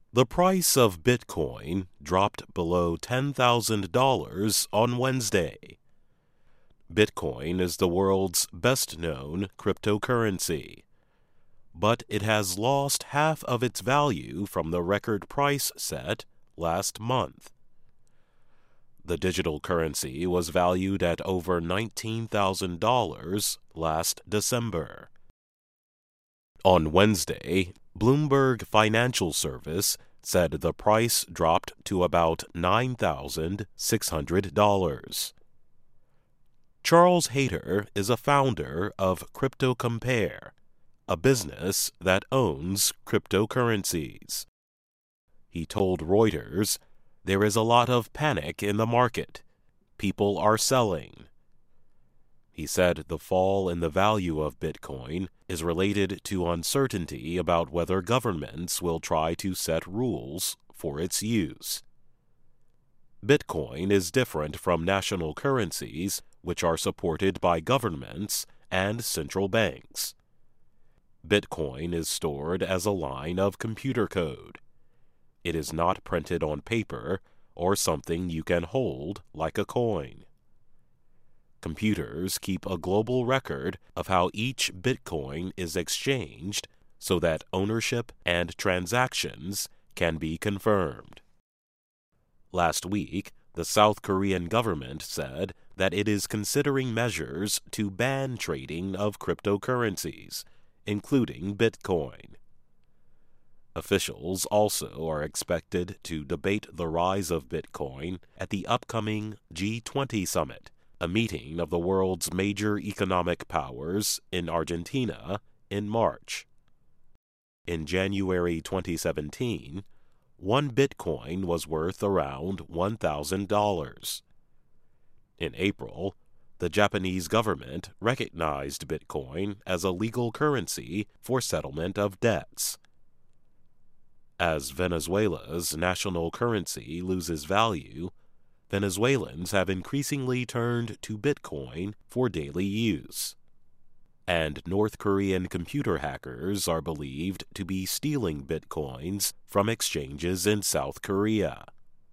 The price of Bitcoin dropped below $10,000 on Wednesday. Bitcoin is the world's best-known cryptocurrency, but it has lost half of its value from the record price set last month. The digital currency was valued at over $19,000 last December. On Wednesday, Bloomberg Financial Service said the price dropped to about $9,600. Charles Hayter is a founder of CryptoCompare, a business that owns cryptocurrencies. He told Reuters, "There is a lot of panic in the market. People are selling." He said the fall in the value of Bitcoin is related to uncertainty about whether governments will try to set rules for its use. Bitcoin is different from national currencies, which are supported by governments and central banks. Bitcoin is stored as a line of computer code. It is not printed on paper or something you can hold like a coin. Computers keep a global record of how each Bitcoin is exchanged so that ownership and transactions can be confirmed. Last week, the South Korean government said that it is considering measures to ban trading of cryptocurrencies, including Bitcoin. Officials also are expected to debate the rise of Bitcoin at the upcoming G20 summit, a meeting of the world's major economic powers in Argentina in March. In January 2017, one Bitcoin was worth around $1,000. In April, the Japanese government recognized Bitcoin as a legal currency for settlement of debts. As Venezuela's national currency loses value, Venezuelans have increasingly turned to Bitcoin for daily use. And North Korean computer hackers are believed to be stealing Bitcoins from exchanges in South Korea.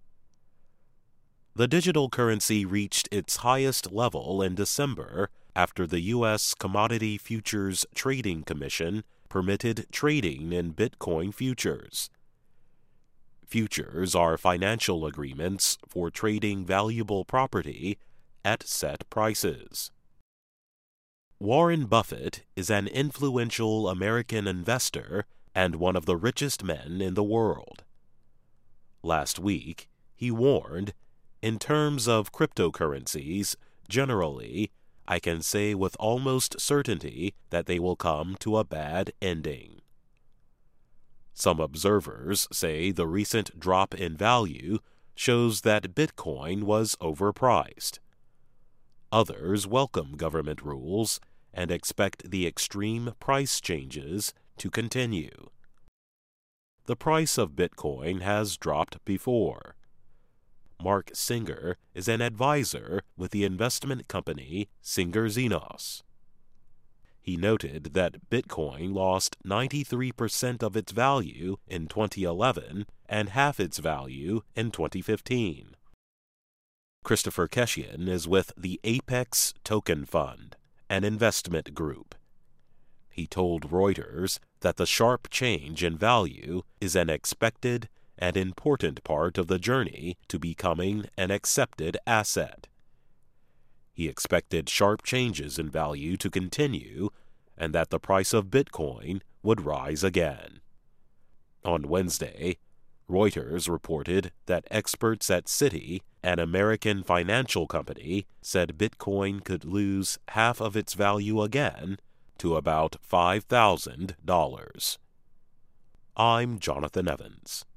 The digital currency reached its highest level in December after the U.S. Commodity Futures Trading Commission permitted trading in Bitcoin futures. Futures are financial agreements for trading valuable property at set prices. Warren Buffett is an influential American investor and one of the richest men in the world. Last week, he warned, "In terms of cryptocurrencies, generally, I can say with almost certainty that they will come to a bad ending." Some observers say the recent drop in value shows that Bitcoin was overpriced. Others welcome government rules and expect the extreme price changes to continue. The price of Bitcoin has dropped before. Mark Singer is an advisor with the investment company Singer Xenos. He noted that Bitcoin lost 93% of its value in 2011 and half its value in 2015. Christopher Keshian is with the Apex Token Fund, an investment group. He told Reuters that the sharp change in value is an expected and important part of the journey to becoming an accepted asset. He expected sharp changes in value to continue and that the price of Bitcoin would rise again. On Wednesday, Reuters reported that experts at Citi, an American financial company, said Bitcoin could lose half of its value again to about $5,000. I'm Jonathan Evans.